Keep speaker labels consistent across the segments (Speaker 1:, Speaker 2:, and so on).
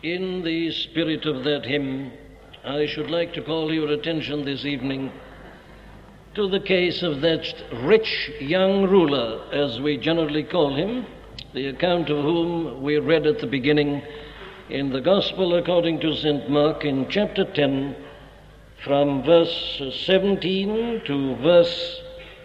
Speaker 1: In the spirit of that hymn, I should like to call your attention this evening to the case of that rich young ruler, as we generally call him, the account of whom we read at the beginning in the Gospel according to St. Mark in chapter 10, from verse 17 to verse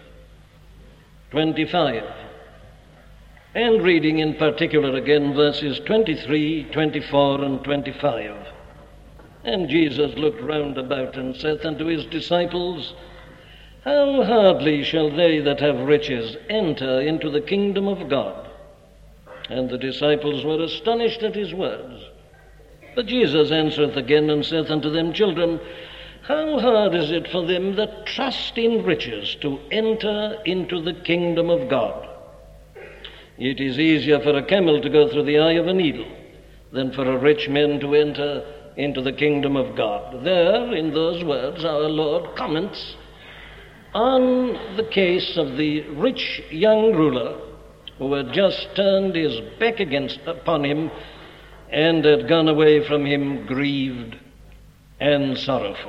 Speaker 1: 25. And reading in particular again verses 23, 24, and 25. And Jesus looked round about and saith unto his disciples, How hardly shall they that have riches enter into the kingdom of God? And the disciples were astonished at his words. But Jesus answereth again and saith unto them, Children, how hard is it for them that trust in riches to enter into the kingdom of God? It is easier for a camel to go through the eye of a needle than for a rich man to enter into the kingdom of God. There, in those words, our Lord comments on the case of the rich young ruler who had just turned his back upon him and had gone away from him grieved and sorrowful.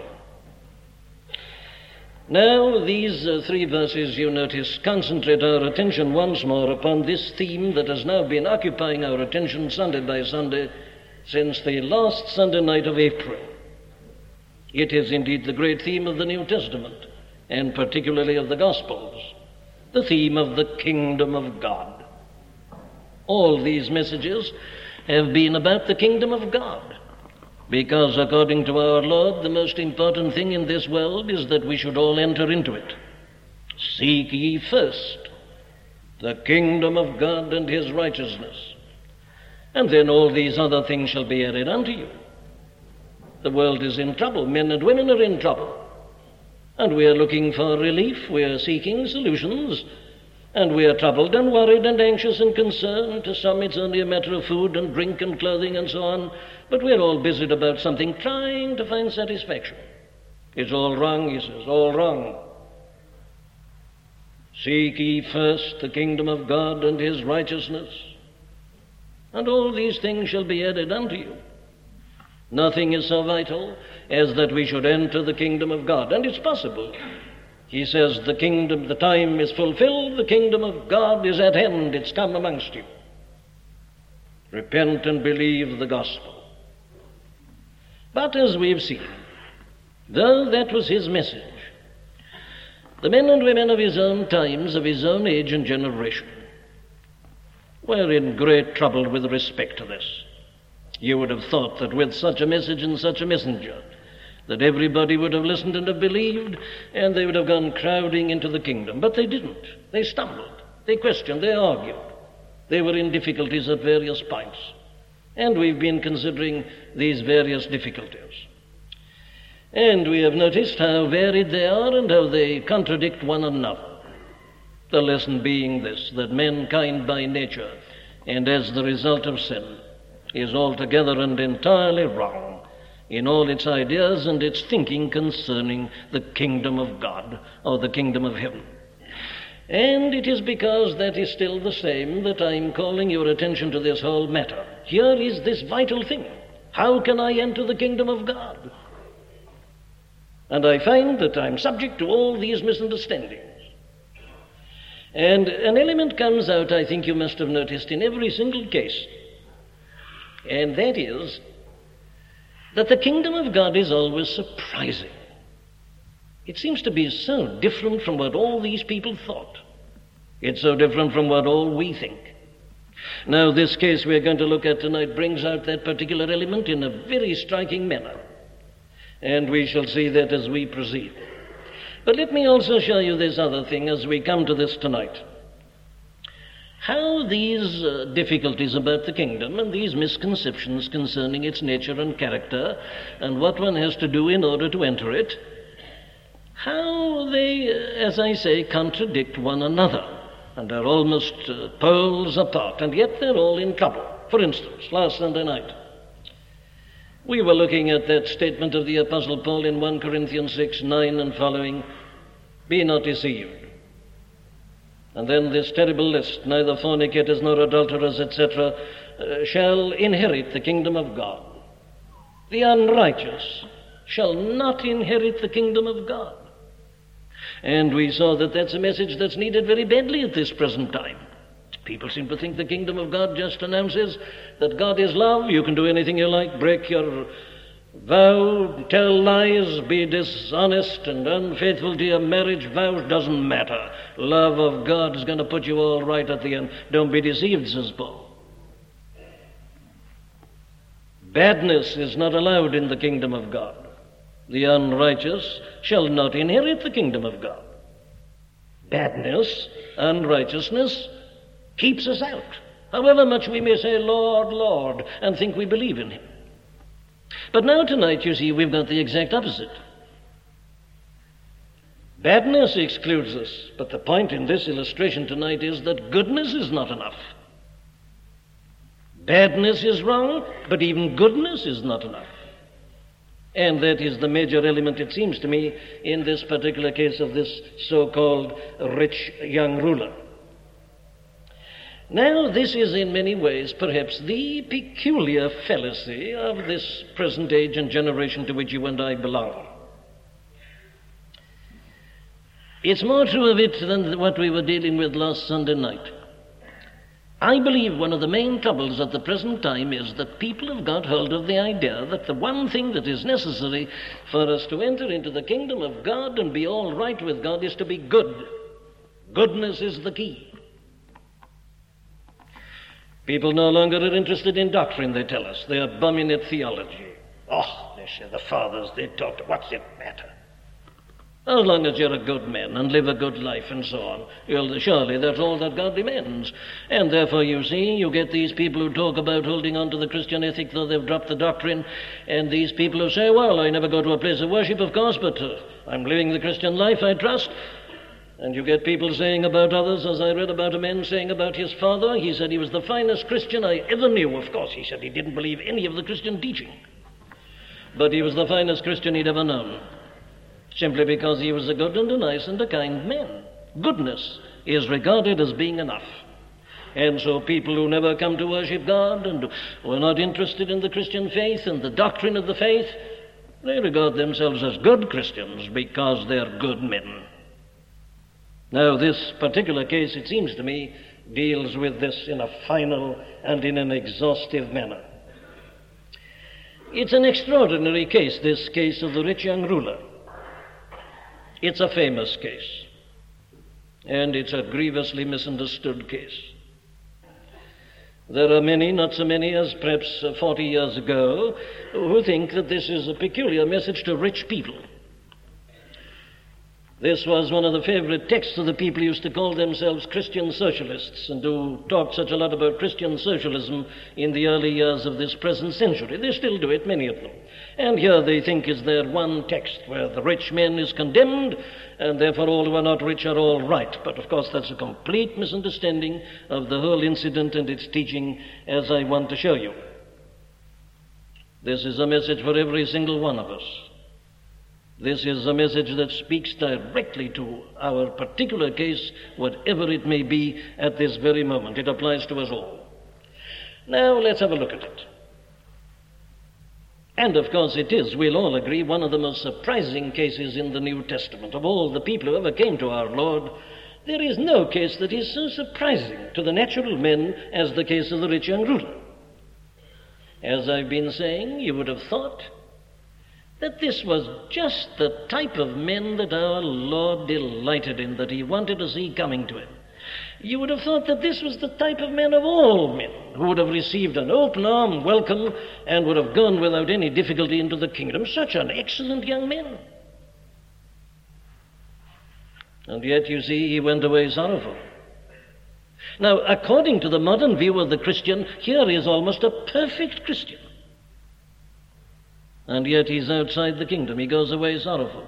Speaker 1: Now, these three verses, you notice, concentrate our attention once more upon this theme that has now been occupying our attention Sunday by Sunday since the last Sunday night of April. It is indeed the great theme of the New Testament, and particularly of the Gospels, the theme of the kingdom of God. All these messages have been about the kingdom of God, because according to our Lord, the most important thing in this world is that we should all enter into it. Seek ye first the kingdom of God and his righteousness, and then all these other things shall be added unto you. The world is in trouble. Men and women are in trouble. And we are looking for relief. We are seeking solutions. And we are troubled and worried and anxious and concerned. To some it's only a matter of food and drink and clothing and so on. But we're all busied about something, trying to find satisfaction. It's all wrong, he says, all wrong. Seek ye first the kingdom of God and his righteousness, and all these things shall be added unto you. Nothing is so vital as that we should enter the kingdom of God. And it's possible. He says the time is fulfilled, the kingdom of God is at hand, it's come amongst you. Repent and believe the gospel. But as we've seen, though that was his message, the men and women of his own times, of his own age and generation, were in great trouble with respect to this. You would have thought that with such a message and such a messenger, that everybody would have listened and have believed, and they would have gone crowding into the kingdom. But they didn't. They stumbled. They questioned. They argued. They were in difficulties at various points. And we've been considering these various difficulties. And we have noticed how varied they are and how they contradict one another. The lesson being this, that mankind by nature, and as the result of sin, is altogether and entirely wrong in all its ideas and its thinking concerning the kingdom of God or the kingdom of heaven. And it is because that is still the same that I'm calling your attention to this whole matter. Here is this vital thing. How can I enter the kingdom of God? And I find that I'm subject to all these misunderstandings. And an element comes out, I think you must have noticed, in every single case. And that is that the kingdom of God is always surprising. It seems to be so different from what all these people thought. It's so different from what all we think. Now, this case we're going to look at tonight brings out that particular element in a very striking manner. And we shall see that as we proceed. But let me also show you this other thing as we come to this tonight. How these difficulties about the kingdom and these misconceptions concerning its nature and character and what one has to do in order to enter it, how they, as I say, contradict one another and are almost poles apart, and yet they're all in trouble. For instance, last Sunday night, we were looking at that statement of the Apostle Paul in 1 Corinthians 6:9 and following, "Be not deceived." And then this terrible list, neither fornicators nor adulterers, etc., shall inherit the kingdom of God. The unrighteous shall not inherit the kingdom of God. And we saw that that's a message that's needed very badly at this present time. People seem to think the kingdom of God just announces that God is love. You can do anything you like, break your vow, tell lies, be dishonest and unfaithful to your marriage vows, doesn't matter. Love of God is going to put you all right at the end. Don't be deceived, says Paul. Badness is not allowed in the kingdom of God. The unrighteous shall not inherit the kingdom of God. Badness, unrighteousness, keeps us out, however much we may say, Lord, Lord, and think we believe in him. But now tonight, you see, we've got the exact opposite. Badness excludes us, but the point in this illustration tonight is that goodness is not enough. Badness is wrong, but even goodness is not enough. And that is the major element, it seems to me, in this particular case of this so-called rich young ruler. Now, this is in many ways perhaps the peculiar fallacy of this present age and generation to which you and I belong. It's more true of it than what we were dealing with last Sunday night. I believe one of the main troubles at the present time is that people have got hold of the idea that the one thing that is necessary for us to enter into the kingdom of God and be all right with God is to be good. Goodness is the key. People no longer are interested in doctrine, they tell us. They are bumming at theology. Oh, they say the fathers, they talked, what's it matter? As long as you're a good man and live a good life and so on, surely that's all that God demands. And therefore, you see, you get these people who talk about holding on to the Christian ethic, though they've dropped the doctrine, and these people who say, well, I never go to a place of worship, of course, but I'm living the Christian life, I trust. And you get people saying about others, as I read about a man saying about his father, he said he was the finest Christian I ever knew. Of course, he said he didn't believe any of the Christian teaching, but he was the finest Christian he'd ever known, simply because he was a good and a nice and a kind man. Goodness is regarded as being enough. And so people who never come to worship God and who are not interested in the Christian faith and the doctrine of the faith, they regard themselves as good Christians because they're good men. Now, this particular case, it seems to me, deals with this in a final and in an exhaustive manner. It's an extraordinary case, this case of the rich young ruler. It's a famous case, and it's a grievously misunderstood case. There are many, not so many as perhaps 40 years ago, who think that this is a peculiar message to rich people. This was one of the favorite texts of the people who used to call themselves Christian socialists and who talked such a lot about Christian socialism in the early years of this present century. They still do it, many of them. And here they think is their one text where the rich man is condemned and therefore all who are not rich are all right. But of course that's a complete misunderstanding of the whole incident and its teaching, as I want to show you. This is a message for every single one of us. This is a message that speaks directly to our particular case, whatever it may be at this very moment. It applies to us all. Now, let's have a look at it. And, of course, it is, we'll all agree, one of the most surprising cases in the New Testament. Of all the people who ever came to our Lord, there is no case that is so surprising to the natural men as the case of the rich young ruler. As I've been saying, you would have thought that this was just the type of men that our Lord delighted in, that he wanted to see coming to him. You would have thought that this was the type of man of all men who would have received an open arm welcome and would have gone without any difficulty into the kingdom. Such an excellent young man. And yet, you see, he went away sorrowful. Now, according to the modern view of the Christian, here is almost a perfect Christian. And yet he's outside the kingdom. He goes away sorrowful.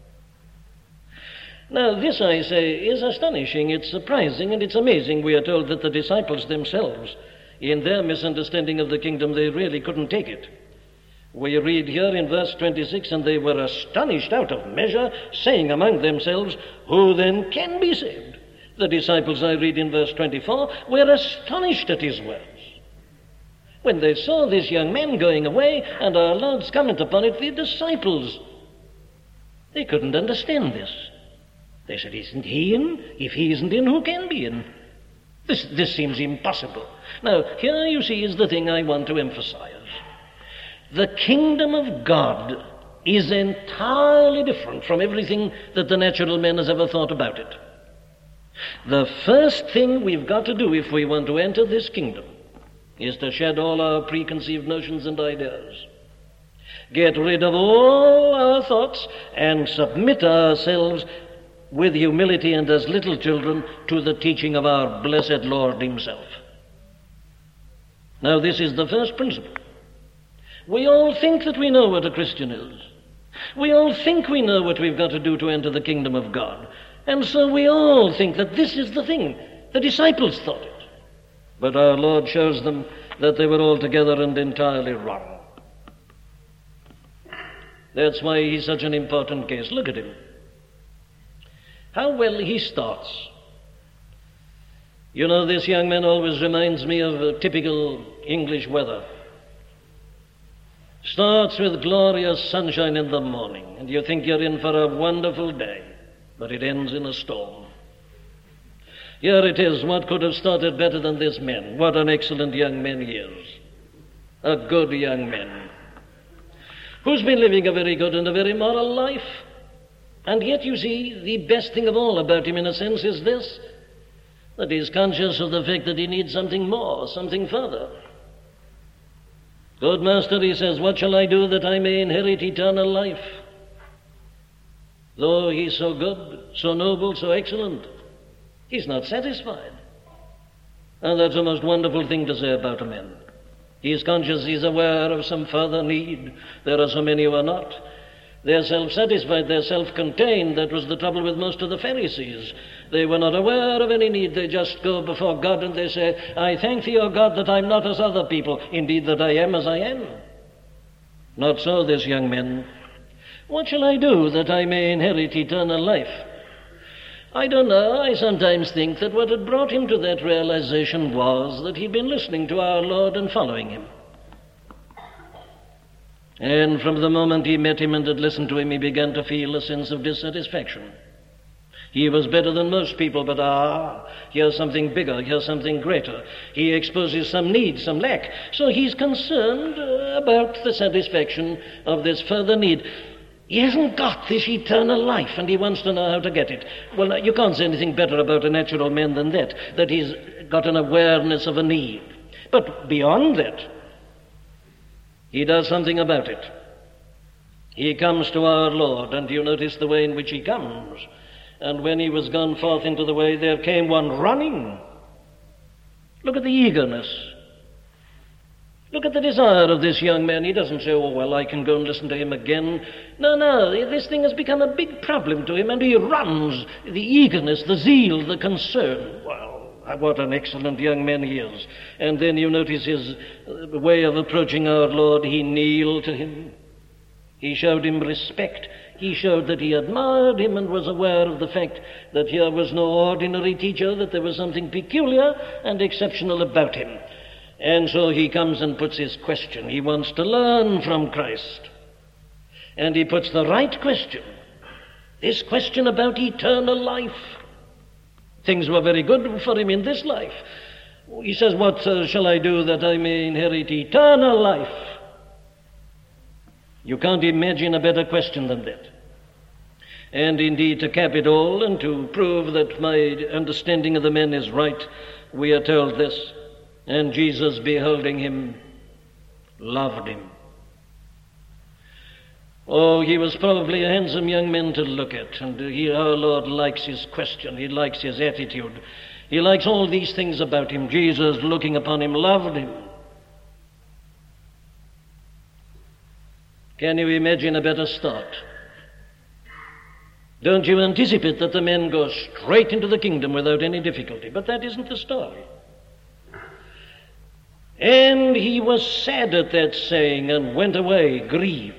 Speaker 1: Now, this, I say, is astonishing, it's surprising, and it's amazing. We are told that the disciples themselves, in their misunderstanding of the kingdom, they really couldn't take it. We read here in verse 26, and they were astonished out of measure, saying among themselves, who then can be saved? The disciples, I read in verse 24, were astonished at his words. When they saw this young man going away, and our Lord's comment upon it, the disciples, they couldn't understand this. They said, isn't he in? If he isn't in, who can be in? This seems impossible. Now, here you see is the thing I want to emphasize. The kingdom of God is entirely different from everything that the natural man has ever thought about it. The first thing we've got to do if we want to enter this kingdom is to shed all our preconceived notions and ideas. Get rid of all our thoughts and submit ourselves with humility and as little children to the teaching of our blessed Lord himself. Now, this is the first principle. We all think that we know what a Christian is. We all think we know what we've got to do to enter the kingdom of God. And so we all think that this is the thing. The disciples thought it. But our Lord shows them that they were altogether and entirely wrong. That's why he's such an important case. Look at him. How well he starts. You know, this young man always reminds me of typical English weather. Starts with glorious sunshine in the morning, and you think you're in for a wonderful day, but it ends in a storm. Here it is. What could have started better than this man? What an excellent young man he is. A good young man, who's been living a very good and a very moral life. And yet, you see, the best thing of all about him, in a sense, is this, that he's conscious of the fact that he needs something more, something further. Good master, he says, what shall I do that I may inherit eternal life? Though he's so good, so noble, so excellent, he's not satisfied. And that's a most wonderful thing to say about a man. He's conscious, he's aware of some further need. There are so many who are not. They're self-satisfied, they're self-contained. That was the trouble with most of the Pharisees. They were not aware of any need. They just go before God and they say, I thank thee, O God, that I'm not as other people. Indeed, that I am as I am. Not so this young man. What shall I do that I may inherit eternal life? I don't know. I sometimes think that what had brought him to that realization was that he'd been listening to our Lord and following him. And from the moment he met him and had listened to him, he began to feel a sense of dissatisfaction. He was better than most people, but here's something bigger, here's something greater. He exposes some need, some lack. So he's concerned about the satisfaction of this further need. He hasn't got this eternal life, and he wants to know how to get it. Well, you can't say anything better about a natural man than that he's got an awareness of a need. But beyond that, he does something about it. He comes to our Lord, and you notice the way in which he comes. And when he was gone forth into the way, there came one running. Look at the eagerness. Look at the desire of this young man. He doesn't say, oh, well, I can go and listen to him again. No, this thing has become a big problem to him, and he runs. The eagerness, the zeal, the concern. Well, what an excellent young man he is. And then you notice his way of approaching our Lord. He kneeled to him. He showed him respect. He showed that he admired him and was aware of the fact that here was no ordinary teacher, that there was something peculiar and exceptional about him. And so he comes and puts his question. He wants to learn from Christ. And he puts the right question. This question about eternal life. Things were very good for him in this life. He says, what shall I do that I may inherit eternal life? You can't imagine a better question than that. And indeed, to cap it all and to prove that my understanding of the man is right, we are told this. And Jesus, beholding him, loved him. Oh, he was probably a handsome young man to look at. And our Lord likes his question. He likes his attitude. He likes all these things about him. Jesus, looking upon him, loved him. Can you imagine a better start? Don't you anticipate that the man goes straight into the kingdom without any difficulty? But that isn't the story. And he was sad at that saying and went away grieved,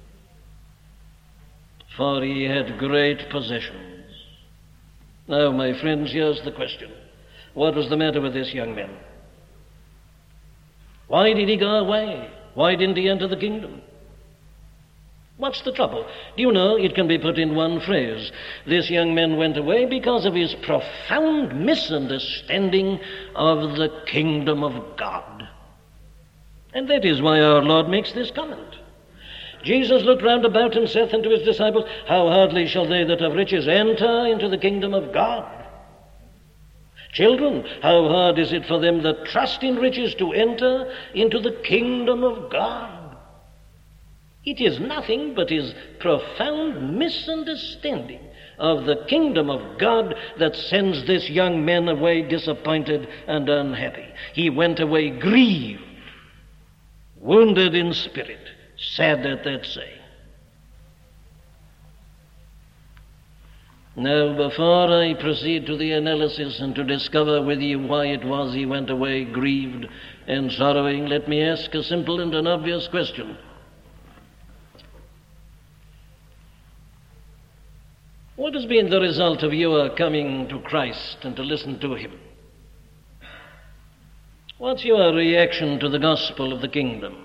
Speaker 1: for he had great possessions. Now, my friends, here's the question. What was the matter with this young man? Why did he go away? Why didn't he enter the kingdom? What's the trouble? Do you know, it can be put in one phrase. This young man went away because of his profound misunderstanding of the kingdom of God. And that is why our Lord makes this comment. Jesus looked round about and saith unto his disciples, How hardly shall they that have riches enter into the kingdom of God? Children, how hard is it for them that trust in riches to enter into the kingdom of God? It is nothing but his profound misunderstanding of the kingdom of God that sends this young man away disappointed and unhappy. He went away grieved, wounded in spirit, sad at that saying. Now, before I proceed to the analysis and to discover with you why it was he went away grieved and sorrowing, let me ask a simple and an obvious question. What has been the result of your coming to Christ and to listen to him? What's your reaction to the gospel of the kingdom?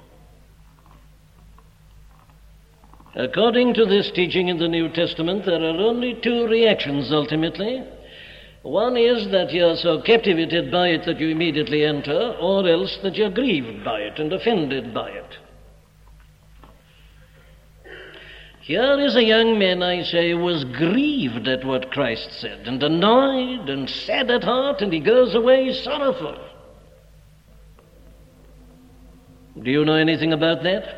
Speaker 1: According to this teaching in the New Testament, there are only two reactions ultimately. One is that you're so captivated by it that you immediately enter, or else that you're grieved by it and offended by it. Here is a young man, I say, who was grieved at what Christ said, and annoyed and sad at heart, and he goes away sorrowful. Do you know anything about that?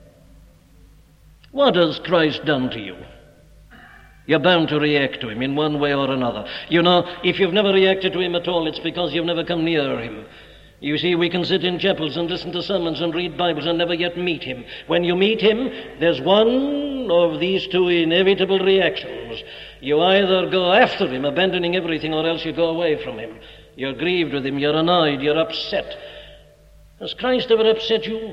Speaker 1: What has Christ done to you? You're bound to react to him in one way or another. You know, if you've never reacted to him at all, it's because you've never come near him. You see, we can sit in chapels and listen to sermons and read Bibles and never yet meet him. When you meet him, there's one of these two inevitable reactions. You either go after him, abandoning everything, or else you go away from him. You're grieved with him, you're annoyed, you're upset. Has Christ ever upset you?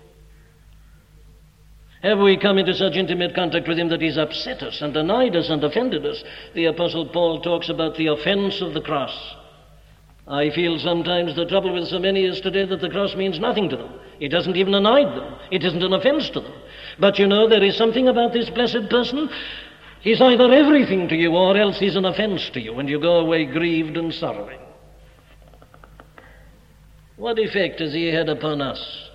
Speaker 1: Have we come into such intimate contact with him that he's upset us and annoyed us and offended us? The Apostle Paul talks about the offense of the cross. I feel sometimes the trouble with so many is today that the cross means nothing to them. It doesn't even annoy them. It isn't an offense to them. But you know, there is something about this blessed person. He's either everything to you or else he's an offense to you, and you go away grieved and sorrowing. What effect has he had upon us?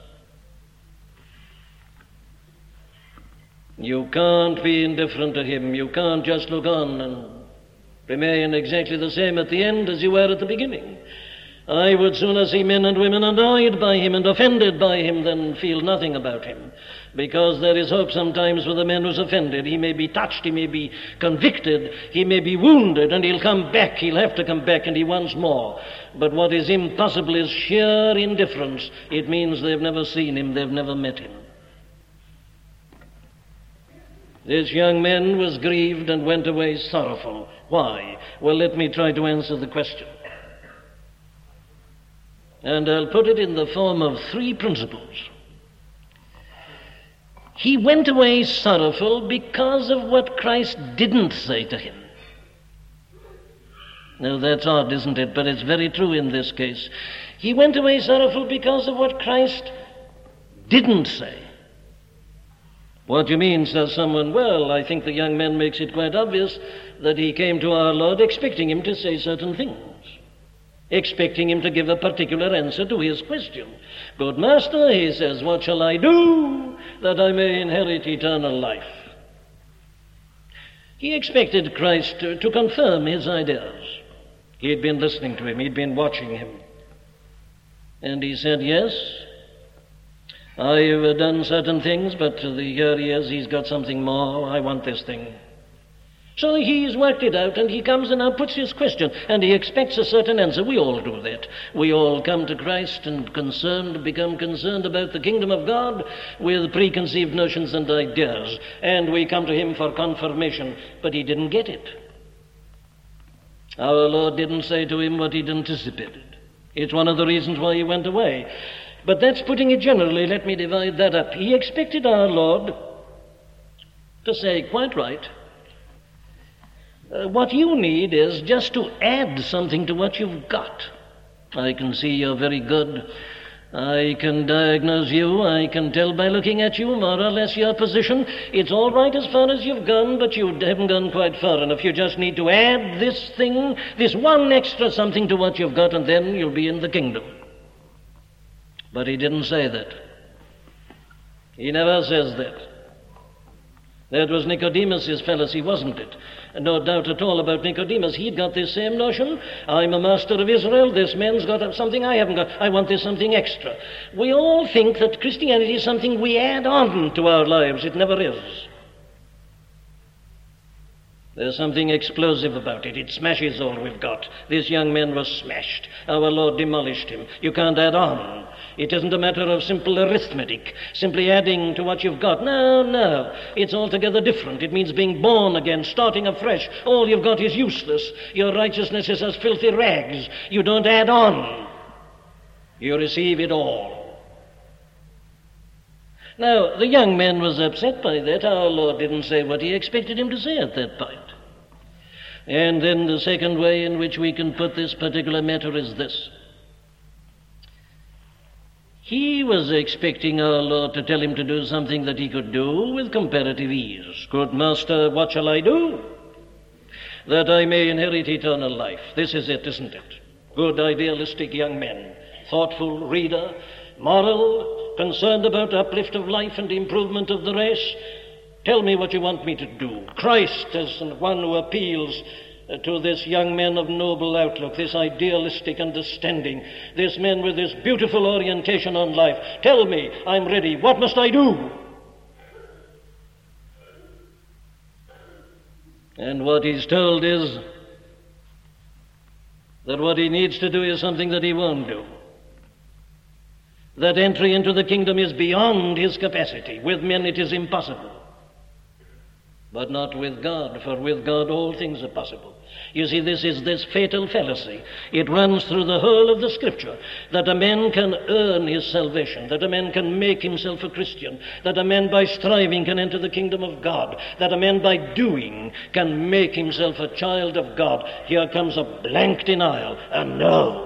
Speaker 1: You can't be indifferent to him. You can't just look on and remain exactly the same at the end as you were at the beginning. I would sooner see men and women annoyed by him and offended by him than feel nothing about him. Because there is hope sometimes for the man who's offended. He may be touched, he may be convicted, he may be wounded, and he'll come back. He'll have to come back, and he wants more. But what is impossible is sheer indifference. It means they've never seen him, they've never met him. This young man was grieved and went away sorrowful. Why? Well, let me try to answer the question. And I'll put it in the form of three principles. He went away sorrowful because of what Christ didn't say to him. Now, that's odd, isn't it? But it's very true in this case. He went away sorrowful because of what Christ didn't say. What do you mean, says someone? Well, I think the young man makes it quite obvious that he came to our Lord expecting him to say certain things, expecting him to give a particular answer to his question. Good Master, he says, what shall I do that I may inherit eternal life? He expected Christ to confirm his ideas. He had been listening to him, he'd been watching him. And he said, yes, I've done certain things, but here he is, he's got something more. I want this thing. So he's worked it out, and he comes and now puts his question, and he expects a certain answer. We all do that. We all come to Christ and become concerned about the kingdom of God with preconceived notions and ideas, and we come to him for confirmation, but he didn't get it. Our Lord didn't say to him what he'd anticipated. It's one of the reasons why he went away. But that's putting it generally. Let me divide that up. He expected our Lord to say, quite right, what you need is just to add something to what you've got. I can see you're very good I can diagnose you. I can tell by looking at you more or less your position. It's all right as far as you've gone, but you haven't gone quite far enough. You just need to add this thing, this one extra something to what you've got, and then you'll be in the kingdom. But he didn't say that. He never says that. That was Nicodemus's fallacy, wasn't it? No doubt at all about Nicodemus. He'd got this same notion. I'm a master of Israel. This man's got something I haven't got. I want this something extra. We all think that Christianity is something we add on to our lives. It never is. There's something explosive about it. It smashes all we've got. This young man was smashed. Our Lord demolished him. You can't add on. It isn't a matter of simple arithmetic, simply adding to what you've got. No. It's altogether different. It means being born again, starting afresh. All you've got is useless. Your righteousness is as filthy rags. You don't add on. You receive it all. Now, the young man was upset by that. Our Lord didn't say what he expected him to say at that point. And then the second way in which we can put this particular matter is this. He was expecting our Lord to tell him to do something that he could do with comparative ease. Good Master, what shall I do? That I may inherit eternal life. This is it, isn't it? Good, idealistic young men, thoughtful reader, moral, concerned about uplift of life and improvement of the race. Tell me what you want me to do. Christ as one who appeals to this young man of noble outlook, this idealistic understanding, this man with this beautiful orientation on life. Tell me, I'm ready. What must I do? And what he's told is that what he needs to do is something that he won't do. That entry into the kingdom is beyond his capacity. With men it is impossible. But not with God, for with God all things are possible. You see, this is this fatal fallacy. It runs through the whole of the Scripture, that a man can earn his salvation, that a man can make himself a Christian, that a man by striving can enter the kingdom of God, that a man by doing can make himself a child of God. Here comes a blank denial, a no.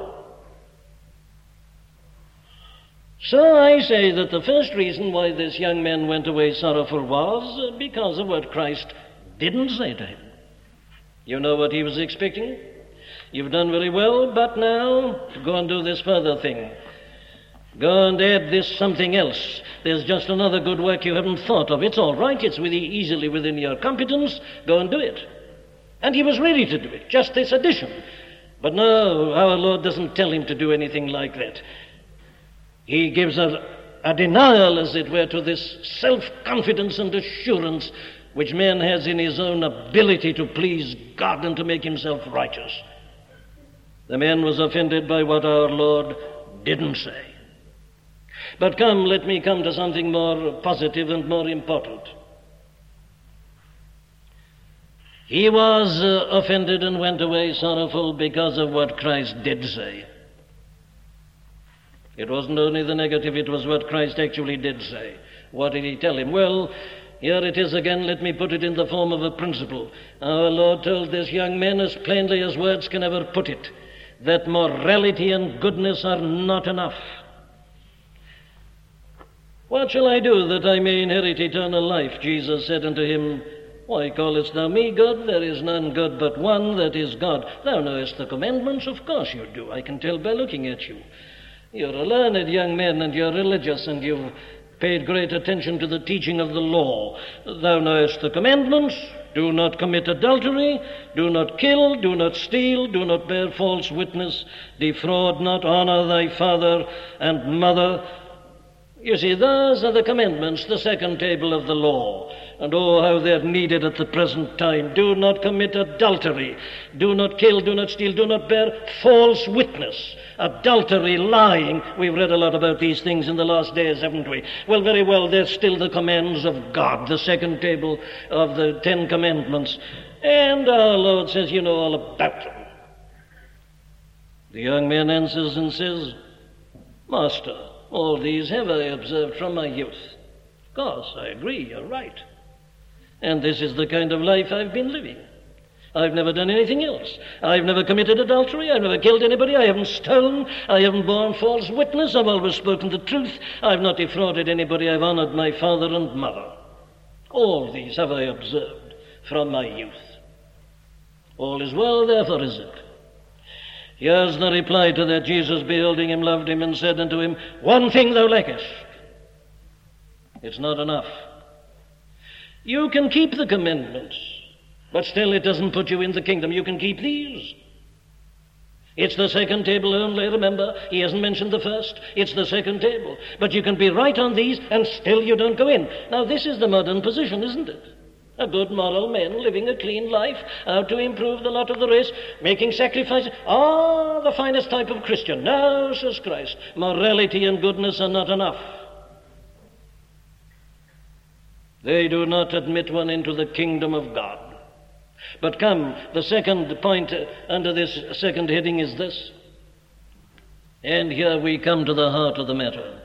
Speaker 1: So I say that the first reason why this young man went away sorrowful was because of what Christ didn't say to him. You know what he was expecting? You've done very well, but now go and do this further thing. Go and add this something else. There's just another good work you haven't thought of. It's all right. It's easily within your competence. Go and do it. And he was ready to do it, just this addition. But no, our Lord doesn't tell him to do anything like that. He gives a denial, as it were, to this self-confidence and assurance which man has in his own ability to please God and to make himself righteous. The man was offended by what our Lord didn't say. But let me come to something more positive and more important. He was offended and went away sorrowful because of what Christ did say. It wasn't only the negative, it was what Christ actually did say. What did he tell him? Well, here it is again. Let me put it in the form of a principle. Our Lord told this young man as plainly as words can ever put it, that morality and goodness are not enough. What shall I do that I may inherit eternal life? Jesus said unto him, Why callest thou me good? There is none good but one, that is God. Thou knowest the commandments? Of course you do. I can tell by looking at you. You're a learned young man, and you're religious, and you've paid great attention to the teaching of the law. Thou knowest the commandments. Do not commit adultery. Do not kill. Do not steal. Do not bear false witness. Defraud not. Honor thy father and mother. You see, those are the commandments, the second table of the law. And oh, how they're needed at the present time. Do not commit adultery. Do not kill. Do not steal. Do not bear false witness. Adultery, lying. We've read a lot about these things in the last days, haven't we? Well, very well, they're still the commands of God, the second table of the 10 Commandments. And our Lord says, you know all about them. The young man answers and says, Master, all these have I observed from my youth. Of course, I agree, you're right. And this is the kind of life I've been living. I've never done anything else. I've never committed adultery. I've never killed anybody. I haven't stolen. I haven't borne false witness. I've always spoken the truth. I've not defrauded anybody. I've honored my father and mother. All these have I observed from my youth. All is well, therefore, is it? Here's the reply to that. Jesus, beholding him, loved him, and said unto him, one thing thou lackest. It's not enough. You can keep the commandments, but still it doesn't put you in the kingdom. You can keep these. It's the second table only, remember. He hasn't mentioned the first. It's the second table. But you can be right on these, and still you don't go in. Now, this is the modern position, isn't it? A good moral man living a clean life, out to improve the lot of the race, making sacrifices. The finest type of Christian. No, says Christ, morality and goodness are not enough. They do not admit one into the kingdom of God. But come, the second point under this second heading is this. And here we come to the heart of the matter.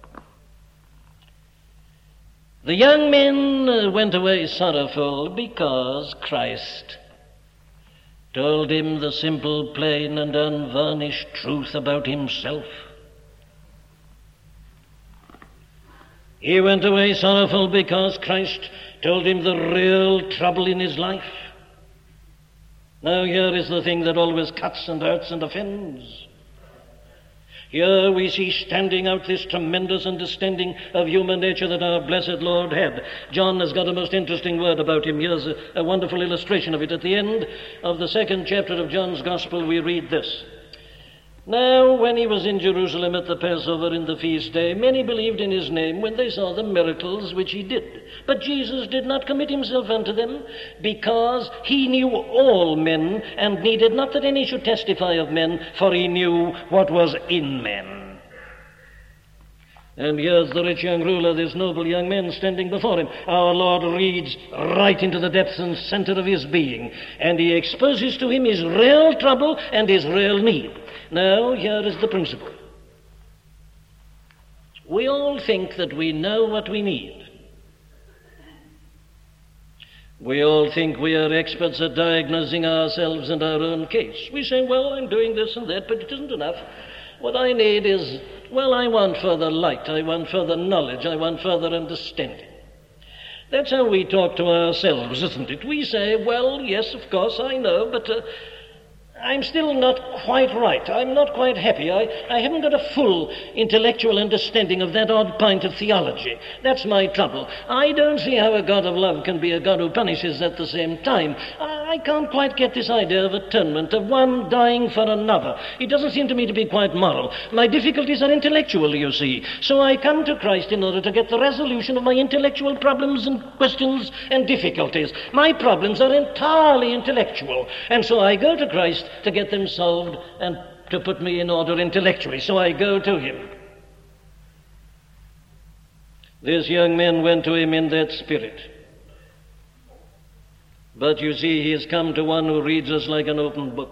Speaker 1: The young men went away sorrowful because Christ told him the simple, plain, and unvarnished truth about himself. He went away sorrowful because Christ told him the real trouble in his life. Now here is the thing that always cuts and hurts and offends. Here we see standing out this tremendous understanding of human nature that our blessed Lord had. John has got a most interesting word about him. Here's a wonderful illustration of it. At the end of the second chapter of John's Gospel, we read this. Now, when he was in Jerusalem at the Passover in the feast day, many believed in his name when they saw the miracles which he did. But Jesus did not commit himself unto them, because he knew all men, and needed not that any should testify of men, for he knew what was in men. And here's the rich young ruler, this noble young man standing before him. Our Lord reads right into the depths and center of his being, and he exposes to him his real trouble and his real need. Now, here is the principle. We all think that we know what we need. We all think we are experts at diagnosing ourselves and our own case. We say, well, I'm doing this and that, but it isn't enough. What I need is, well, I want further light, I want further knowledge, I want further understanding. That's how we talk to ourselves, isn't it? We say, well, yes, of course, I know, but I'm still not quite right. I'm not quite happy. I haven't got a full intellectual understanding of that odd point of theology. That's my trouble. I don't see how a God of love can be a God who punishes at the same time. I can't quite get this idea of atonement, of one dying for another. It doesn't seem to me to be quite moral. My difficulties are intellectual, you see. So I come to Christ in order to get the resolution of my intellectual problems and questions and difficulties. My problems are entirely intellectual. And so I go to Christ to get them solved and to put me in order intellectually. So I go to him. This young man went to him in that spirit. But you see, he has come to one who reads us like an open book.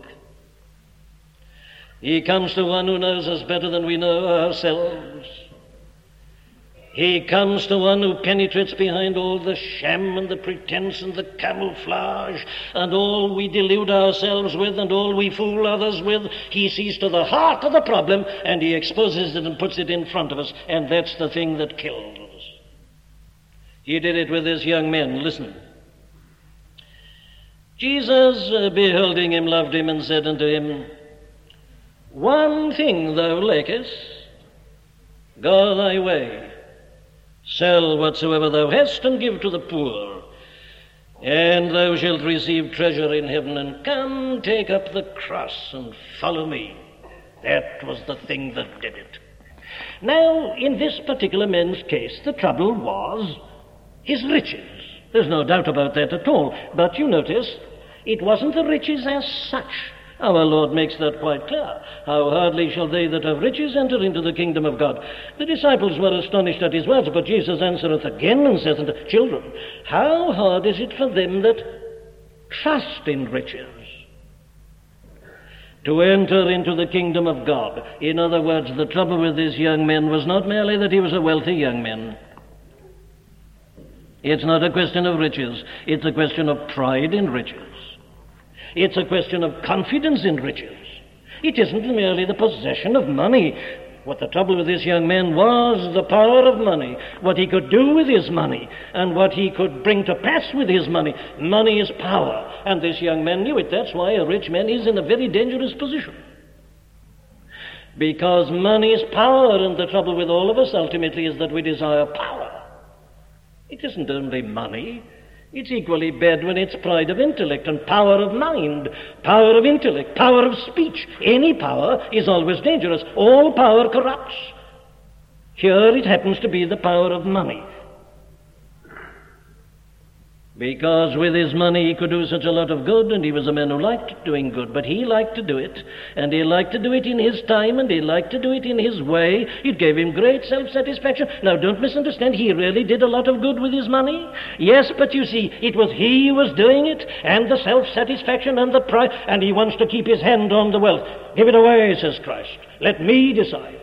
Speaker 1: He comes to one who knows us better than we know ourselves. He comes to one who penetrates behind all the sham and the pretense and the camouflage and all we delude ourselves with and all we fool others with. He sees to the heart of the problem and he exposes it and puts it in front of us, and that's the thing that kills. He did it with this young man. Listen. Jesus, beholding him, loved him and said unto him, one thing thou lackest, go thy way. Sell whatsoever thou hast and give to the poor, and thou shalt receive treasure in heaven, and come, take up the cross and follow me. That was the thing that did it. Now, in this particular man's case, the trouble was his riches. There's no doubt about that at all. But you notice, it wasn't the riches as such. Our Lord makes that quite clear. How hardly shall they that have riches enter into the kingdom of God. The disciples were astonished at his words, but Jesus answereth again and saith unto children, how hard is it for them that trust in riches to enter into the kingdom of God? In other words, the trouble with this young man was not merely that he was a wealthy young man. It's not a question of riches. It's a question of pride in riches. It's a question of confidence in riches. It isn't merely the possession of money. What the trouble with this young man was the power of money, what he could do with his money, and what he could bring to pass with his money. Money is power, and this young man knew it. That's why a rich man is in a very dangerous position. Because money is power, and the trouble with all of us ultimately is that we desire power. It isn't only money. It's equally bad when it's pride of intellect and power of mind, power of intellect, power of speech. Any power is always dangerous. All power corrupts. Here it happens to be the power of money. Because with his money he could do such a lot of good, and he was a man who liked doing good, but he liked to do it, and he liked to do it in his time, and he liked to do it in his way. It gave him great self-satisfaction. Now, don't misunderstand, he really did a lot of good with his money. Yes, but you see, it was he who was doing it, and the self-satisfaction and the pride, and he wants to keep his hand on the wealth. Give it away, says Christ. Let me decide.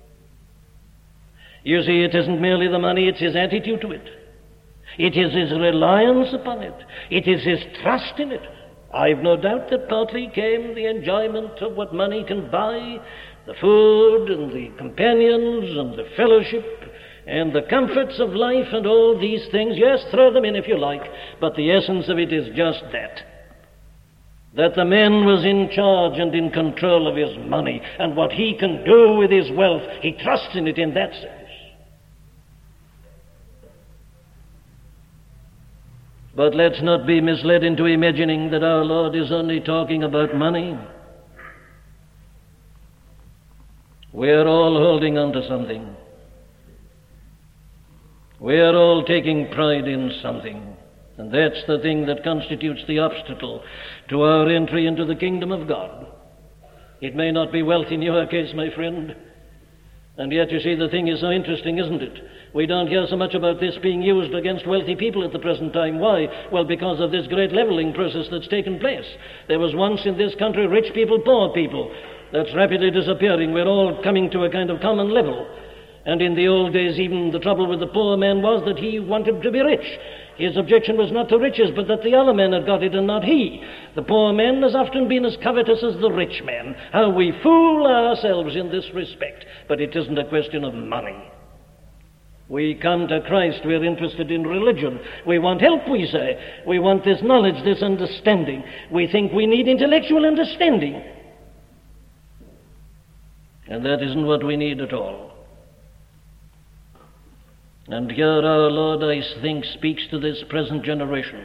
Speaker 1: You see, it isn't merely the money, it's his attitude to it. It is his reliance upon it. It is his trust in it. I've no doubt that partly came the enjoyment of what money can buy, the food and the companions and the fellowship and the comforts of life and all these things. Yes, throw them in if you like, but the essence of it is just that the man was in charge and in control of his money, and what he can do with his wealth, he trusts in it in that sense. But let's not be misled into imagining that our Lord is only talking about money. We're all holding on to something. We're all taking pride in something. And that's the thing that constitutes the obstacle to our entry into the kingdom of God. It may not be wealth in your case, my friend. And yet, you see, the thing is so interesting, isn't it? We don't hear so much about this being used against wealthy people at the present time. Why? Well, because of this great leveling process that's taken place. There was once in this country rich people, poor people. That's rapidly disappearing. We're all coming to a kind of common level. And in the old days, even the trouble with the poor man was that he wanted to be rich. His objection was not to riches, but that the other man had got it and not he. The poor man has often been as covetous as the rich man. How we fool ourselves in this respect. But it isn't a question of money. We come to Christ, we're interested in religion. We want help, we say. We want this knowledge, this understanding. We think we need intellectual understanding. And that isn't what we need at all. And here our Lord, I think, speaks to this present generation.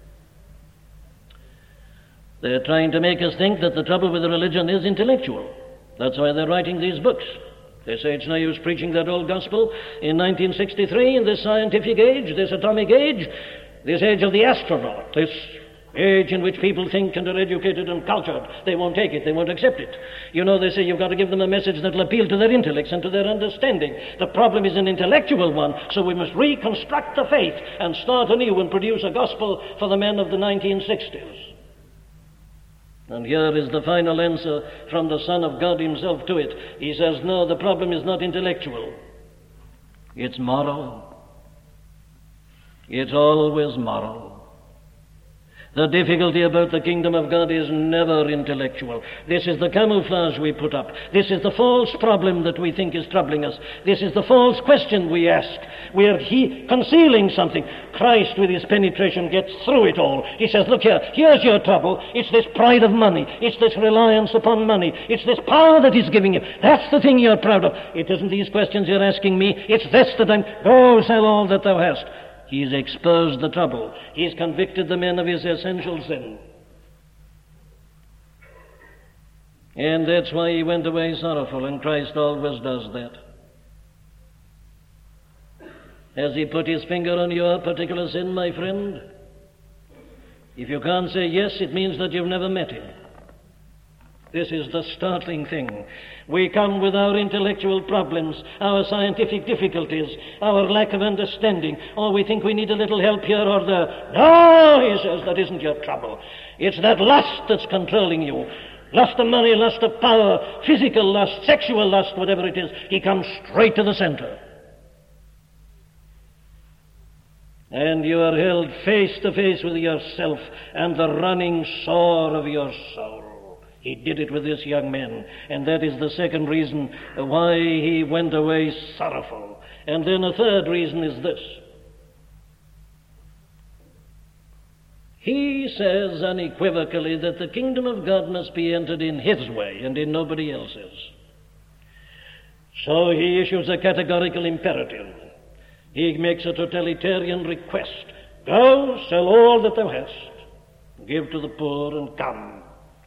Speaker 1: They're trying to make us think that the trouble with religion is intellectual. That's why they're writing these books. They say it's no use preaching that old gospel in 1963, in this scientific age, this atomic age, this age of the astronaut, this age in which people think and are educated and cultured. They won't take it, they won't accept it. You know, they say you've got to give them a message that will appeal to their intellects and to their understanding. The problem is an intellectual one, so we must reconstruct the faith and start anew and produce a gospel for the men of the 1960s. And here is the final answer from the Son of God himself to it. He says, no, the problem is not intellectual. It's moral. It's always moral. The difficulty about the kingdom of God is never intellectual. This is the camouflage we put up. This is the false problem that we think is troubling us. This is the false question we ask. We are concealing something. Christ, with his penetration, gets through it all. He says, look here, here's your trouble. It's this pride of money. It's this reliance upon money. It's this power that he's giving you. That's the thing you're proud of. It isn't these questions you're asking me. It's this that go sell all that thou hast. He's exposed the trouble. He's convicted the men of his essential sin. And that's why he went away sorrowful, and Christ always does that. Has he put his finger on your particular sin, my friend? If you can't say yes, it means that you've never met him. This is the startling thing. We come with our intellectual problems, our scientific difficulties, our lack of understanding, or we think we need a little help here or there. No, he says, that isn't your trouble. It's that lust that's controlling you. Lust of money, lust of power, physical lust, sexual lust, whatever it is. He comes straight to the center. and you are held face to face with yourself and the running sore of your soul. He did it with this young man, and that is the second reason why he went away sorrowful. And then a third reason is this. He says unequivocally that the kingdom of God must be entered in his way and in nobody else's. So he issues a categorical imperative. He makes a totalitarian request. Go, sell all that thou hast, give to the poor, and come.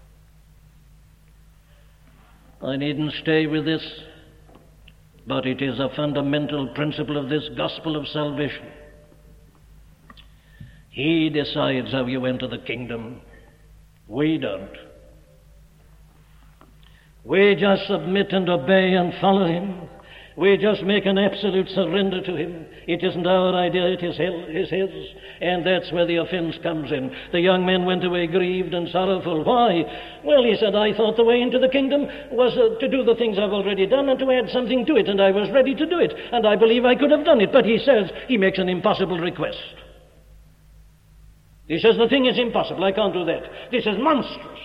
Speaker 1: I needn't stay with this, but it is a fundamental principle of this gospel of salvation. He decides how you enter the kingdom. We don't. We just submit and obey and follow him. We just make an absolute surrender to him. It isn't our idea, it is his. And that's where the offense comes in. The young man went away grieved and sorrowful. Why? Well, he said, I thought the way into the kingdom was to do the things I've already done and to add something to it, and I was ready to do it, and I believe I could have done it. But he says, he makes an impossible request. He says, the thing is impossible, I can't do that. This is monstrous.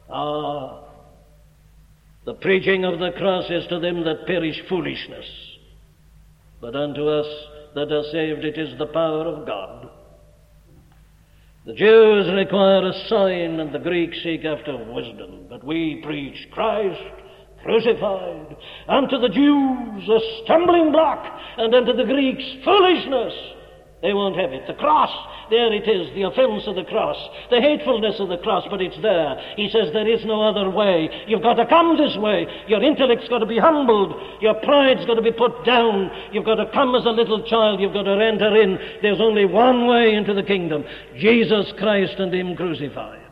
Speaker 1: The preaching of the cross is to them that perish foolishness, but unto us that are saved it is the power of God. The Jews require a sign, and the Greeks seek after wisdom, but we preach Christ crucified. Unto the Jews a stumbling block, and unto the Greeks foolishness. They won't have it. The cross, there it is, the offense of the cross, the hatefulness of the cross, but it's there. He says there is no other way. You've got to come this way. Your intellect's got to be humbled. Your pride's got to be put down. You've got to come as a little child. You've got to enter in. There's only one way into the kingdom, Jesus Christ and him crucified.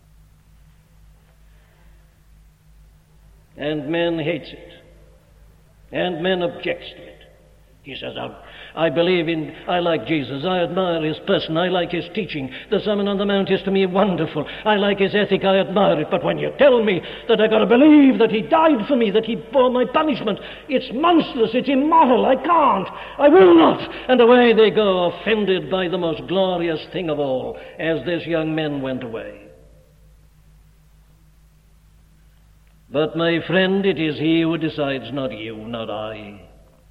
Speaker 1: And man hates it. And man objects to it. He says, I like Jesus. I admire his person. I like his teaching. The Sermon on the Mount is to me wonderful. I like his ethic. I admire it. But when you tell me that I've got to believe that he died for me, that he bore my punishment, it's monstrous. It's immoral. I can't. I will not. And away they go, offended by the most glorious thing of all, as this young man went away. But my friend, it is he who decides, not you, not I.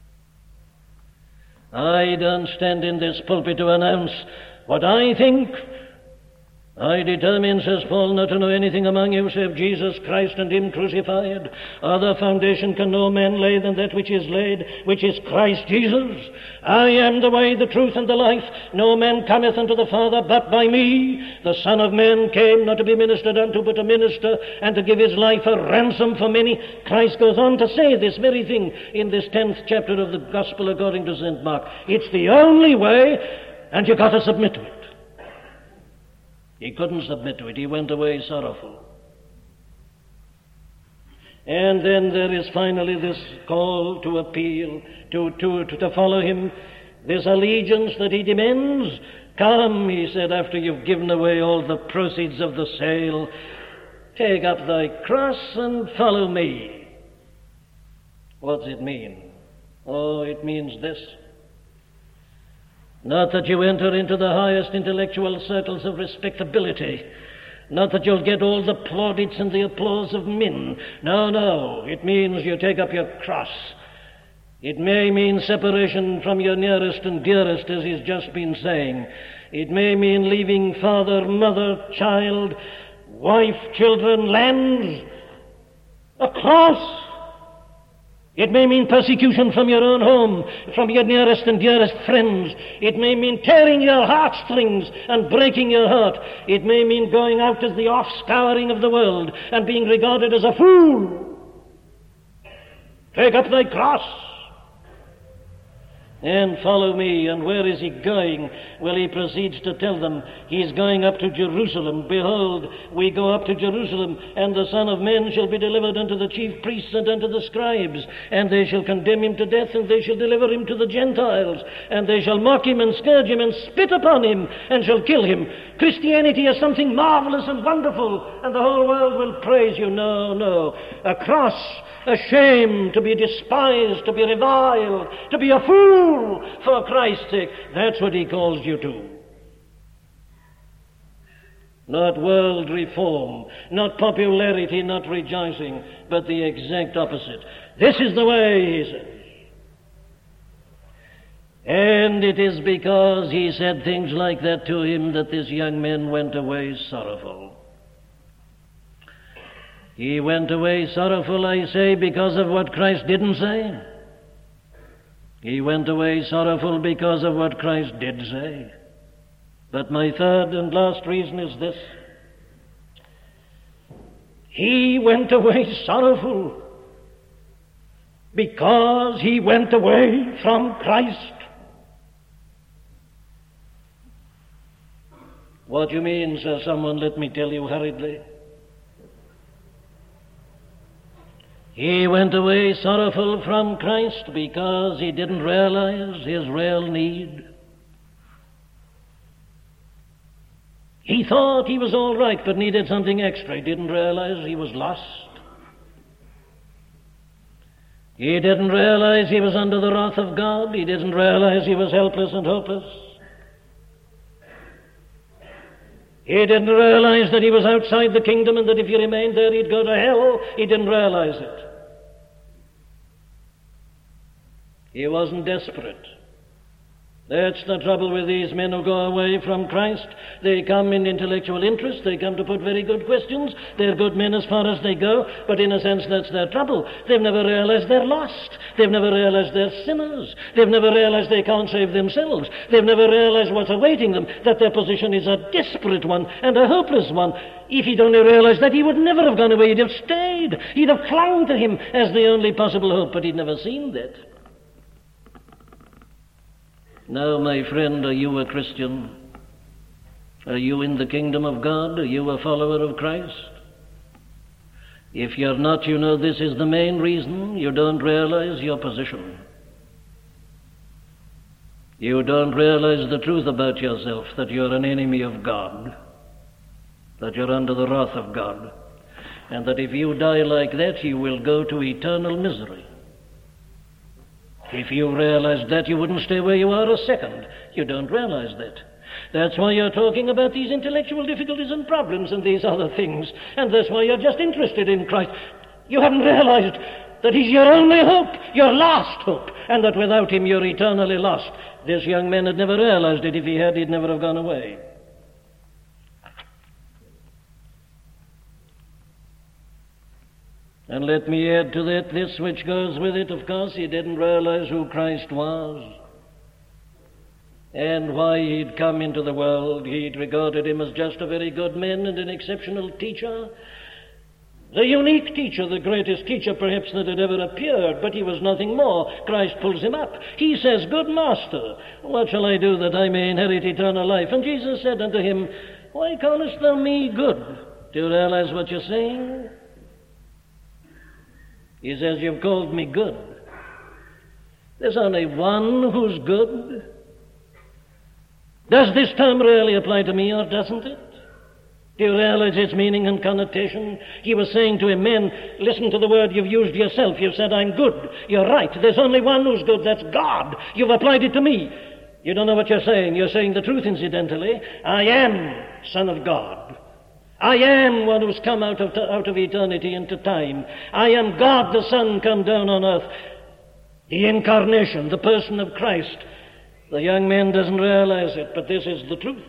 Speaker 1: I don't stand in this pulpit to announce what I think. I determine, says Paul, not to know anything among you save Jesus Christ and him crucified. Other foundation can no man lay than that which is laid, which is Christ Jesus. I am the way, the truth, and the life. No man cometh unto the Father but by me. The Son of Man came not to be ministered unto, but to minister, and to give his life a ransom for many. Christ goes on to say this very thing in this 10th chapter of the Gospel according to St. Mark. It's the only way, and you've got to submit to it. He couldn't submit to it. He went away sorrowful. And then there is finally this call to appeal, to follow him, this allegiance that he demands. Come, he said, after you've given away all the proceeds of the sale, take up thy cross and follow me. What's it mean? Oh, it means this. Not that you enter into the highest intellectual circles of respectability. Not that you'll get all the plaudits and the applause of men. No. It means you take up your cross. It may mean separation from your nearest and dearest, as he's just been saying. It may mean leaving father, mother, child, wife, children, lands. A cross. It may mean persecution from your own home, from your nearest and dearest friends. It may mean tearing your heartstrings and breaking your heart. It may mean going out as the offscouring of the world and being regarded as a fool. Take up thy cross and follow me. And where is he going? Well, he proceeds to tell them he's going up to Jerusalem. Behold, we go up to Jerusalem, and the Son of Man shall be delivered unto the chief priests and unto the scribes, and they shall condemn him to death, and they shall deliver him to the Gentiles, and they shall mock him and scourge him and spit upon him and shall kill him. Christianity is something marvelous and wonderful, and the whole world will praise you. No. A cross, a shame, to be despised, to be reviled, to be a fool. fool for Christ's sake. That's what he calls you to. Not world reform, not popularity, not rejoicing, but the exact opposite. This is the way, he says. And it is because he said things like that to him that this young man went away sorrowful. He went away sorrowful, I say, because of what Christ didn't say. He went away sorrowful because of what Christ did say. But my third and last reason is this. He went away sorrowful because he went away from Christ. What do you mean, says someone? Let me tell you hurriedly. He went away sorrowful from Christ because he didn't realize his real need. He thought he was all right, but needed something extra. He didn't realize he was lost. He didn't realize he was under the wrath of God. He didn't realize he was helpless and hopeless. He didn't realize that he was outside the kingdom and that if he remained there he'd go to hell. He didn't realize it. He wasn't desperate. That's the trouble with these men who go away from Christ. They come in intellectual interest. They come to put very good questions. They're good men as far as they go, but in a sense that's their trouble. They've never realized they're lost. They've never realized they're sinners. They've never realized they can't save themselves. They've never realized what's awaiting them, that their position is a desperate one and a hopeless one. If he'd only realized that, he would never have gone away. He'd have stayed. He'd have clung to him as the only possible hope, but he'd never seen that. Now, my friend, are you a Christian? Are you in the kingdom of God? Are you a follower of Christ? If you're not, you know this is the main reason you don't realize your position. You don't realize the truth about yourself, that you're an enemy of God, that you're under the wrath of God, and that if you die like that, you will go to eternal misery. If you realized that, you wouldn't stay where you are a second. You don't realize that. That's why you're talking about these intellectual difficulties and problems and these other things. And that's why you're just interested in Christ. You haven't realized that he's your only hope, your last hope, and that without him you're eternally lost. This young man had never realized it. If he had, he'd never have gone away. And let me add to that this which goes with it. Of course, he didn't realize who Christ was and why he'd come into the world. He'd regarded him as just a very good man and an exceptional teacher, the unique teacher, the greatest teacher perhaps that had ever appeared, but he was nothing more. Christ pulls him up. He says, "Good master, what shall I do that I may inherit eternal life?" And Jesus said unto him, "Why callest thou me good?" Do you realize what you're saying? He says, "You've called me good." There's only one who's good. Does this term really apply to me or doesn't it? Do you realize its meaning and connotation? He was saying to him, "Men, listen to the word you've used yourself. You've said, 'I'm good.' You're right. There's only one who's good. That's God. You've applied it to me. You don't know what you're saying. You're saying the truth, incidentally. I am Son of God. I am one who's come out of eternity into time. I am God the Son come down on earth. The incarnation, the person of Christ." The young man doesn't realize it, but this is the truth.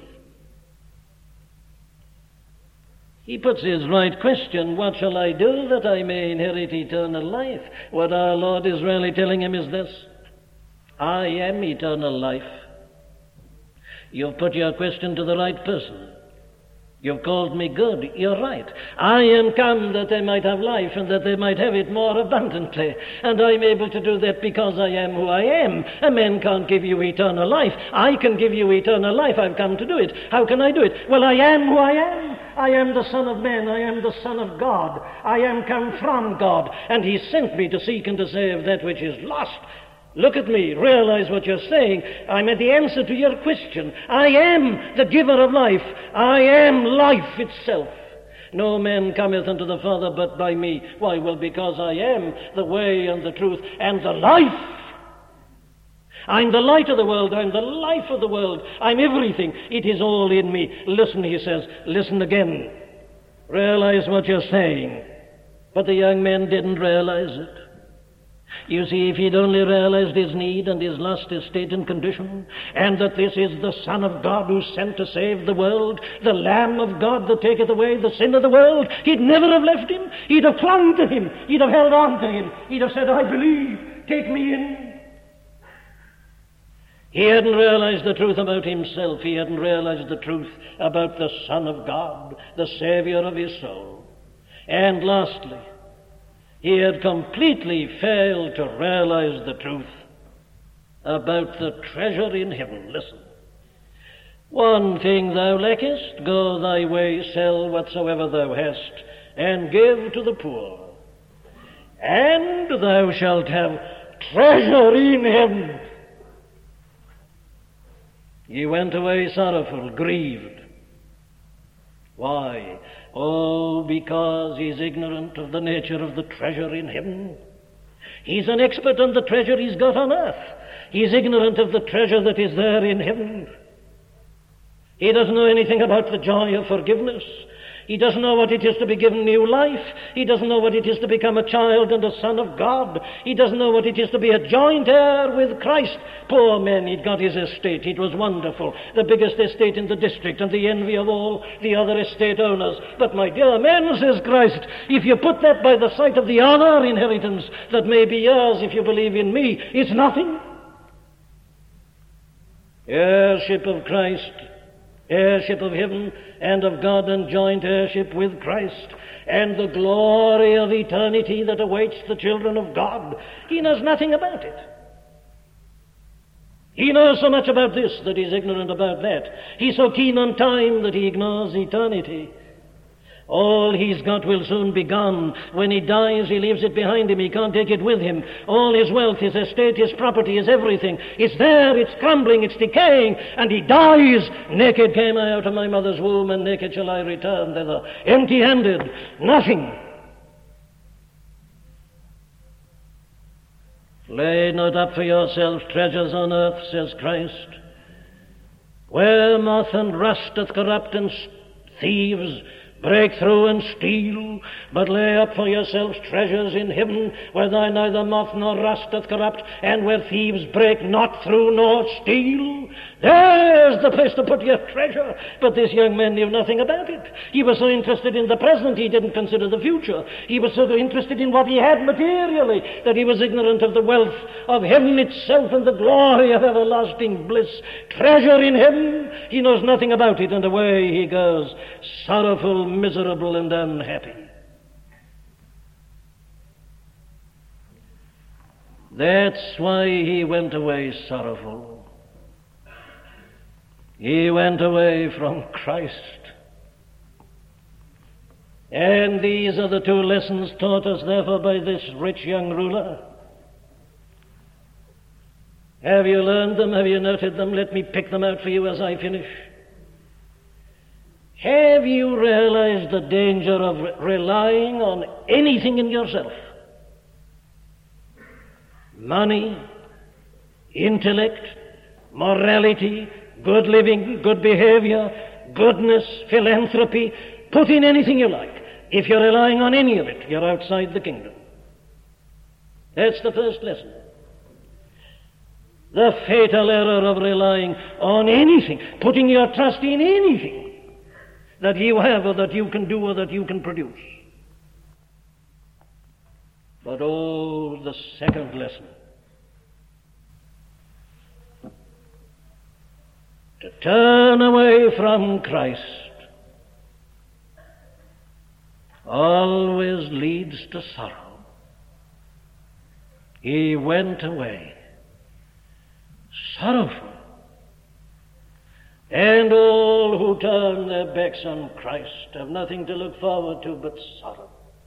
Speaker 1: He puts his right question, "What shall I do that I may inherit eternal life?" What our Lord is really telling him is this: I am eternal life. You've put your question to the right person. You've called me good. You're right. I am come that they might have life and that they might have it more abundantly. And I'm able to do that because I am who I am. A man can't give you eternal life. I can give you eternal life. I've come to do it. How can I do it? Well, I am who I am. I am the Son of Man. I am the Son of God. I am come from God. And he sent me to seek and to save that which is lost. Look at me, realize what you're saying. I'm at the answer to your question. I am the giver of life. I am life itself. No man cometh unto the Father but by me. Why? Well, because I am the way and the truth and the life. I'm the light of the world. I'm the life of the world. I'm everything. It is all in me. Listen, he says. Listen again. Realize what you're saying. But the young man didn't realize it. You see, if he'd only realized his need and his lost estate and condition, and that this is the Son of God who's sent to save the world, the Lamb of God that taketh away the sin of the world, he'd never have left him. He'd have clung to him. He'd have held on to him. He'd have said, I believe. Take me in. He hadn't realized the truth about himself. He hadn't realized the truth about the Son of God, the Savior of his soul. And lastly, he had completely failed to realize the truth about the treasure in heaven. Listen. One thing thou lackest, go thy way, sell whatsoever thou hast, and give to the poor. And thou shalt have treasure in heaven. He went away sorrowful, grieved. Why? Oh, because he's ignorant of the nature of the treasure in heaven. He's an expert on the treasure he's got on earth. He's ignorant of the treasure that is there in heaven. He doesn't know anything about the joy of forgiveness. He doesn't know what it is to be given new life. He doesn't know what it is to become a child and a son of God. He doesn't know what it is to be a joint heir with Christ. Poor man, he'd got his estate. It was wonderful. The biggest estate in the district and the envy of all the other estate owners. But my dear man, says Christ, if you put that by the side of the other inheritance that may be yours if you believe in me, it's nothing. Heirship of Christ, heirship of heaven and of God, and joint heirship with Christ, and the glory of eternity that awaits the children of God. He knows nothing about it. He knows so much about this that he's ignorant about that. He's so keen on time that he ignores eternity. All he's got will soon be gone. When he dies, he leaves it behind him. He can't take it with him. All his wealth, his estate, his property, his everything. It's there, it's crumbling, it's decaying, and he dies. Naked came I out of my mother's womb, and naked shall I return thither. Empty-handed, nothing. Lay not up for yourselves treasures on earth, says Christ, where moth and rust doth corrupt, and thieves break through and steal, but lay up for yourselves treasures in heaven, where neither moth nor rust doth corrupt, and where thieves break not through nor steal. There's the place to put your treasure. But this young man knew nothing about it. He was so interested in the present, he didn't consider the future. He was so interested in what he had materially that he was ignorant of the wealth of heaven itself and the glory of everlasting bliss. Treasure in heaven, he knows nothing about it, and away he goes, sorrowful, miserable, and unhappy. That's why he went away sorrowful. He went away from Christ. And these are the two lessons taught us, therefore, by this rich young ruler. Have you learned them? Have you noted them? Let me pick them out for you as I finish. Have you realized the danger of relying on anything in yourself? Money, intellect, morality, good living, good behavior, goodness, philanthropy. Put in anything you like. If you're relying on any of it, you're outside the kingdom. That's the first lesson. The fatal error of relying on anything, putting your trust in anything that you have or that you can do or that you can produce. But oh, the second lesson. To turn away from Christ always leads to sorrow. He went away sorrowful. And all who turn their backs on Christ have nothing to look forward to but sorrow.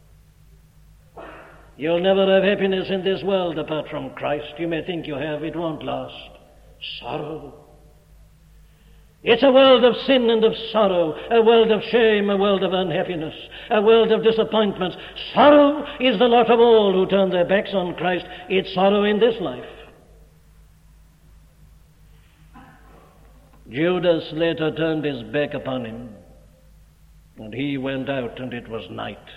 Speaker 1: You'll never have happiness in this world apart from Christ. You may think you have, it won't last. Sorrow. It's a world of sin and of sorrow, a world of shame, a world of unhappiness, a world of disappointments. Sorrow is the lot of all who turn their backs on Christ. It's sorrow in this life. Judas later turned his back upon him, and he went out, and it was night,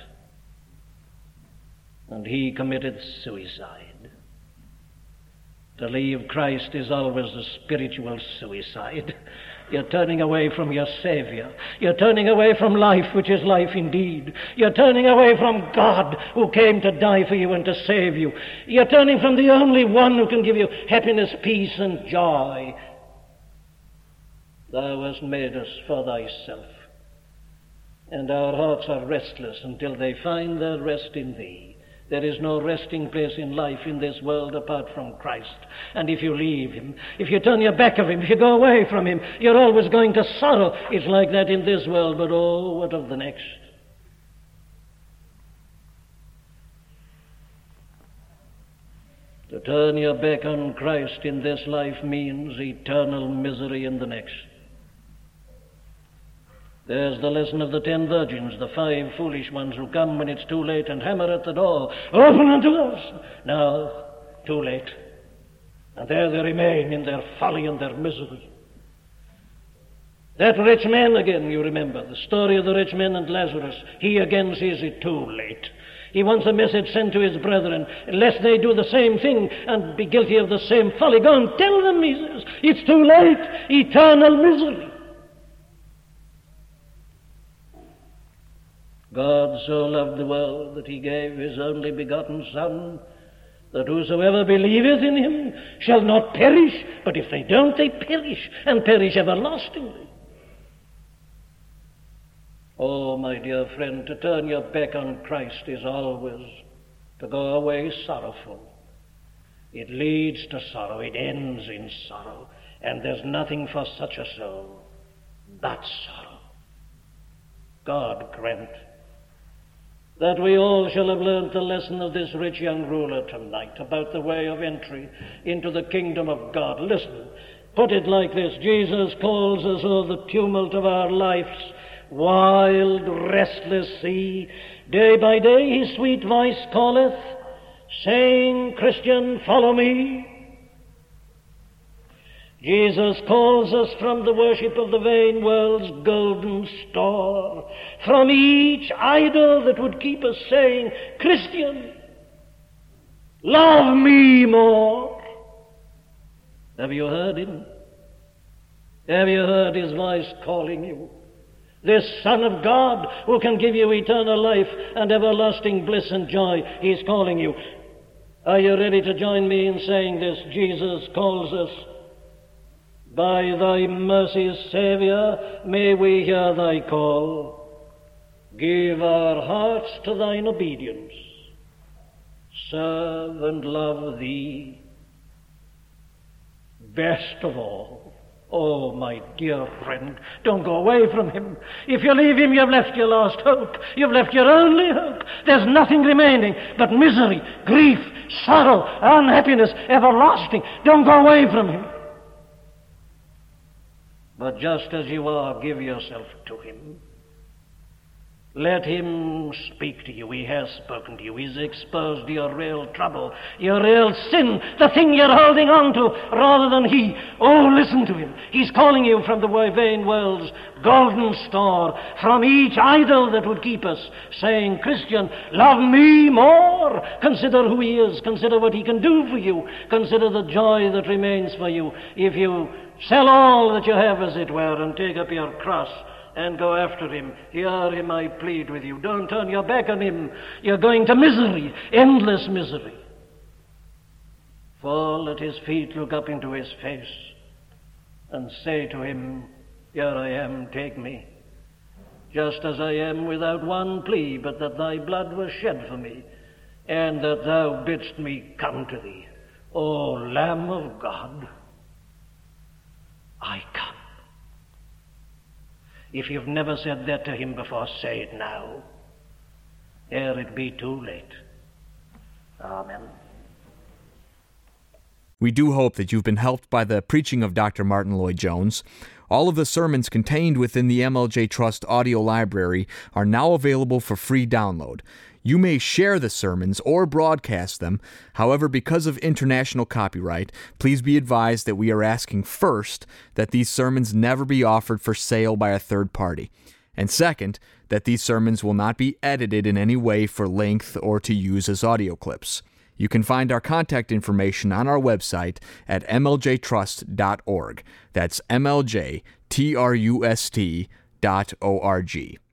Speaker 1: and he committed suicide. To leave Christ is always a spiritual suicide. You're turning away from your Savior. You're turning away from life, which is life indeed. You're turning away from God, who came to die for you and to save you. You're turning from the only one who can give you happiness, peace, and joy. Thou hast made us for thyself, and our hearts are restless until they find their rest in thee. There is no resting place in life in this world apart from Christ. And if you leave him, if you turn your back on him, if you go away from him, you're always going to sorrow. It's like that in this world, but oh, what of the next? To turn your back on Christ in this life means eternal misery in the next. There's the lesson of the 10 virgins, the 5 foolish ones who come when it's too late and hammer at the door. Open unto us! Now, too late. And there they remain in their folly and their misery. That rich man again, you remember, the story of the rich man and Lazarus. He again sees it too late. He wants a message sent to his brethren, lest they do the same thing and be guilty of the same folly. Go and tell them, he says, it's too late. Eternal misery. God so loved the world that he gave his only begotten Son, that whosoever believeth in him shall not perish, but if they don't, they perish, and perish everlastingly. Oh, my dear friend, to turn your back on Christ is always to go away sorrowful. It leads to sorrow, it ends in sorrow, and there's nothing for such a soul but sorrow. God grant that we all shall have learned the lesson of this rich young ruler tonight about the way of entry into the kingdom of God. Listen, put it like this. Jesus calls us o'er the tumult of our life's wild, restless sea. Day by day his sweet voice calleth, saying, Christian, follow me. Jesus calls us from the worship of the vain world's golden store, from each idol that would keep us saying, Christian, love me more. Have you heard him? Have you heard his voice calling you? This Son of God who can give you eternal life and everlasting bliss and joy, he's calling you. Are you ready to join me in saying this? Jesus calls us. By thy mercies, Saviour, may we hear thy call. Give our hearts to thine obedience. Serve and love thee. Best of all, oh, my dear friend, don't go away from him. If you leave him, you've left your last hope. You've left your only hope. There's nothing remaining but misery, grief, sorrow, unhappiness, everlasting. Don't go away from him. But just as you are, give yourself to him. Let him speak to you. He has spoken to you. He's exposed your real trouble, your real sin, the thing you're holding on to, rather than he. Oh, listen to him. He's calling you from the vain world's golden store, from each idol that would keep us, saying, Christian, love me more. Consider who he is. Consider what he can do for you. Consider the joy that remains for you if you sell all that you have, as it were, and take up your cross and go after him. Hear him, I plead with you. Don't turn your back on him. You're going to misery, endless misery. Fall at his feet, look up into his face, and say to him, Here I am, take me, just as I am, without one plea, but that thy blood was shed for me, and that thou bidst me come to thee. O Lamb of God, I come. If you've never said that to him before, say it now, ere it be too late. Amen.
Speaker 2: We do hope that you've been helped by the preaching of Dr. Martyn Lloyd-Jones. All of the sermons contained within the MLJ Trust audio library are now available for free download. You may share the sermons or broadcast them. However, because of international copyright, please be advised that we are asking first that these sermons never be offered for sale by a third party. And second, that these sermons will not be edited in any way for length or to use as audio clips. You can find our contact information on our website at mljtrust.org. That's mljtrust.org.